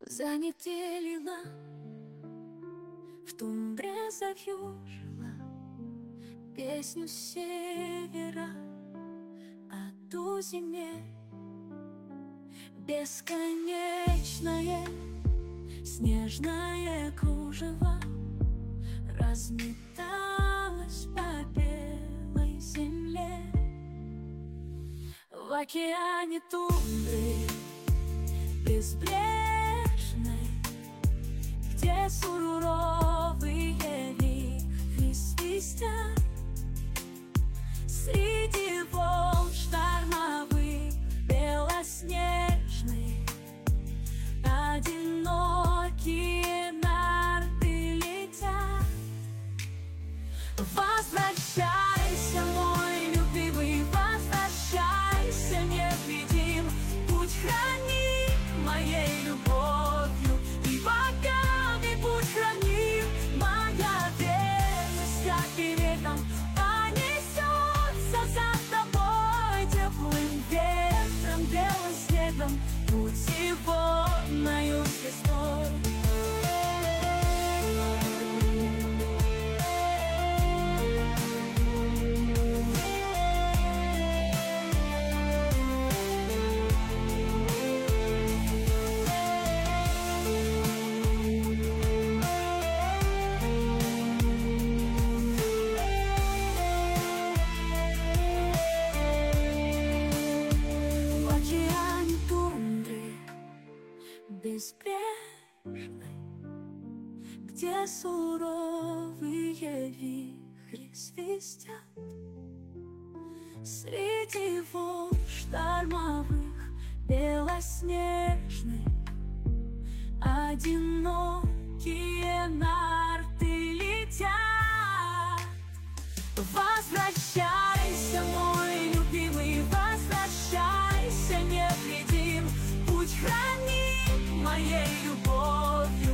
Занеделила, в тундре завьюжила песню с севера о ту зиме. Бесконечное снежное кружево разметалось по белой земле. В океане тундры безбрежной, где суровые вихри свистят, среди волн штормовых белоснежных одинокие нарты летят. Возвращайся, мой любимый, возвращайся, невидим, путь храни моей любовью и богами будь храним. Моя верность, как и ветром, понесется за тобой теплым ветром, белым снегом, путеводною звездой. Безбрежной, где суровые вихри свистят, среди волн штормовых белоснежных одинокие нарты летят. Возвращайся, мой любимый, возвращайся, невредим, путь храни моей любовью